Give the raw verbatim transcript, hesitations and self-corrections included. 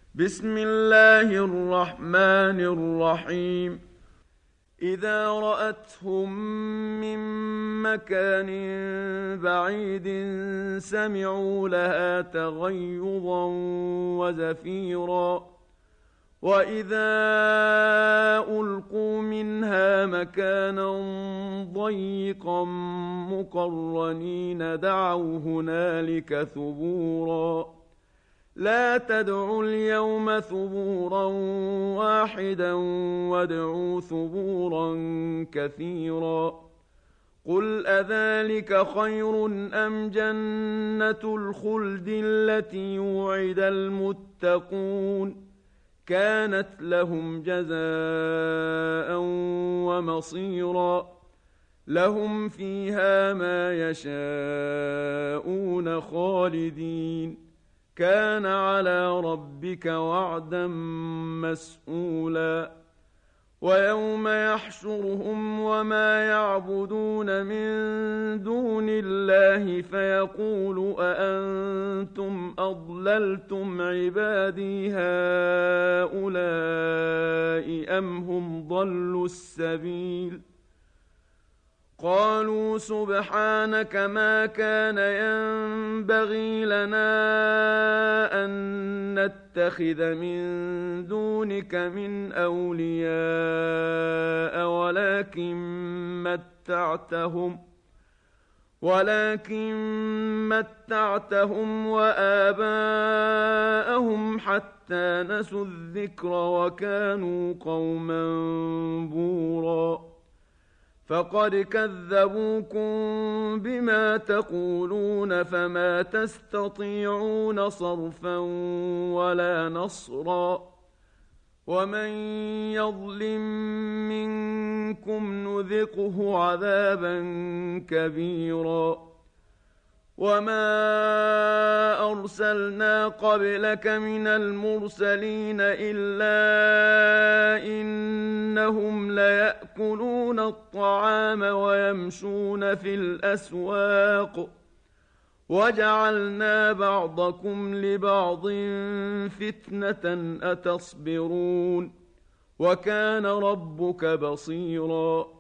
بسم الله الرحمن الرحيم إذا رأتهم من مكان بعيد سمعوا لها تغيظا وزفيرا وإذا ألقوا منها مكانا ضيقا مقرنين دعوا هنالك ثبورا لا تدعوا اليوم ثبورا واحدا وادعوا ثبورا كثيرا قل أذلك خير أم جنة الخلد التي وعد المتقون كانت لهم جزاء ومصيرا لهم فيها ما يشاءون خالدين كان على ربك وعدا مسئولا ويوم يحشرهم وما يعبدون من دون الله فيقول أأنتم أضللتم عبادي هؤلاء أم هم ضلوا السبيل قالوا سبحانك ما كان ينبغي لنا أن نتخذ من دونك من أولياء ولكن متعتهم ولكن متعتهم وآباءهم حتى نسوا الذكر وكانوا قوما بورا فقد كذبوكم بما تقولون فما تستطيعون صرفا ولا نصرا ومن يظلم منكم نذقه عذابا كبيرا وما أرسلنا قبلك من المرسلين إلا إنهم ليأكلون الطعام ويمشون في الأسواق وجعلنا بعضكم لبعض فتنة أتصبرون وكان ربك بصيراً